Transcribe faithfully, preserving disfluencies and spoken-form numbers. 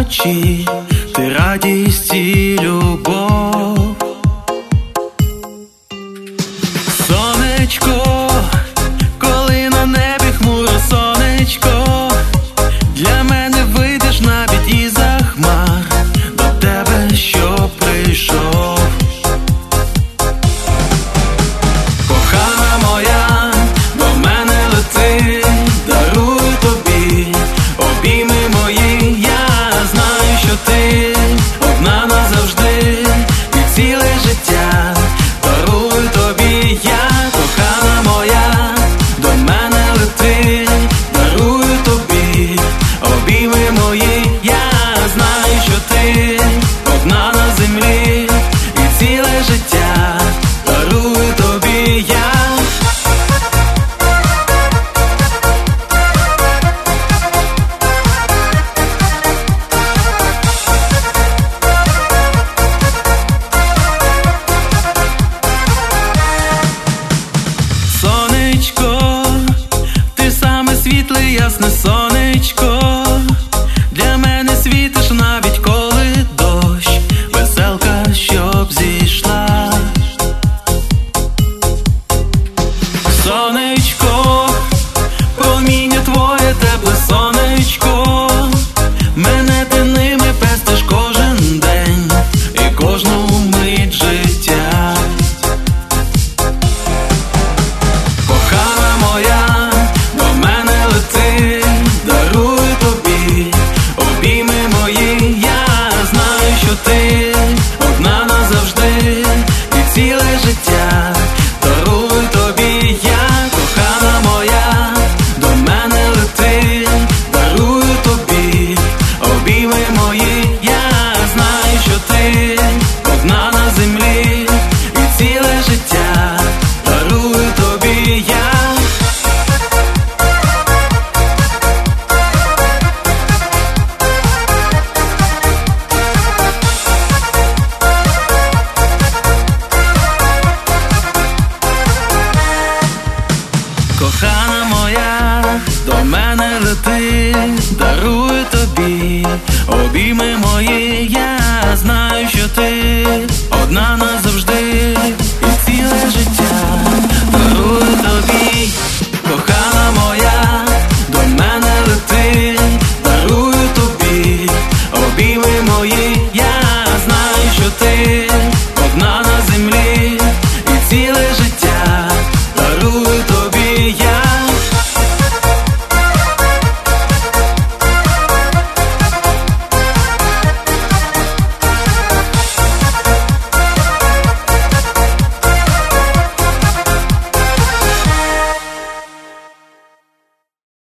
очі, ти радість і любов. Сонечко, коли на небі хмуро, сонечко, для мене вийдеш навіть із-за хмар, до тебе, що прийшов. Кохана моя, до мене лети, дарую тобі обійми мої. Я знаю, що ти одна назавжди, і ціле життя дарую тобі я. Кохана моя, до мене лети, дарую тобі обійми мої. Я знаю, що ти одна на землі, і ціле життя дарую тобі я. Сонечко, ти саме світле, ясне сонечко, для мене світиш навіть коли дощ, веселка, щоб зійшла. Сонечко, проміння твоє тепле сонечко, мене ти ними пестиш кожен день і кожну мить життя. Кохана моя, до мене лети, дарую тобі обійми мої. Я знаю, що ти одна назавжди, і ціле життя дарую тобі я. Кохана моя, до мене лети, дарую тобі обійми мої. Я знаю, що ти одна на землі, і ціле життя дарую тобі я. Кохана моя, до мене лети, дарую тобі обійми мої. Я знаю, що ти одна назавжди, і ціле життя дарую тобі. Кохана моя, до мене лети, дарую тобі обійми мої. Я знаю, що ти одна на землі, і ціле життя